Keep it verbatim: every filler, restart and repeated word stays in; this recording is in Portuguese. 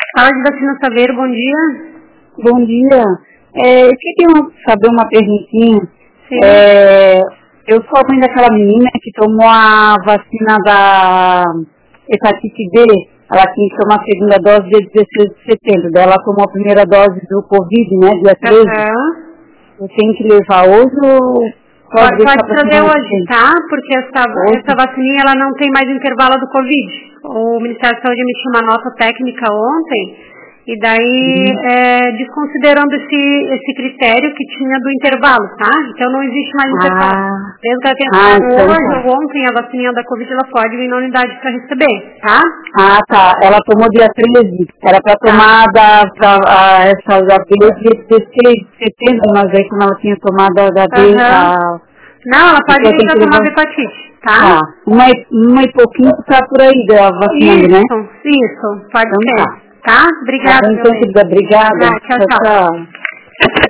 Fala de Vacina Saveiro, bom dia. Bom dia. É, eu queria saber uma perguntinha. É, eu sou a mãe daquela menina que tomou a vacina da hepatite B. Ela tinha que tomar a segunda dose dia dezesseis de setembro. Daí ela tomou a primeira dose do Covid, né, dia treze. Uhum. Eu tenho que levar hoje ou pode, Pode, pode trazer hoje, tá? Porque essa, hoje? essa vacininha ela não tem mais intervalo do Covid. O Ministério da Saúde emitiu uma nota técnica ontem e daí Uhum. é, desconsiderando esse, esse critério que tinha do intervalo, tá? Então não existe mais intervalo. Ah. Mesmo que ela tenha Ah, tomado então hoje tá. ou ontem a vacininha da Covid, ela pode vir na unidade para receber, tá? Ah, tá. Ela tomou dia treze. Era para tomar da, da, a, essa da B dia dezesseis de setembro, mas aí como ela tinha tomado a da B, Uhum. a... Não, ela pode Então vir tem para que tomar levar... hepatite, tá? Ah, uma, e- uma e pouquinho que tá por aí da vacinando, né? Isso, isso, pode Então ser. tá. Tá? Tá Obrigada, bom, meu então, bem. querida. Obrigada. Ah, tchau, Tchau, tchau. tchau.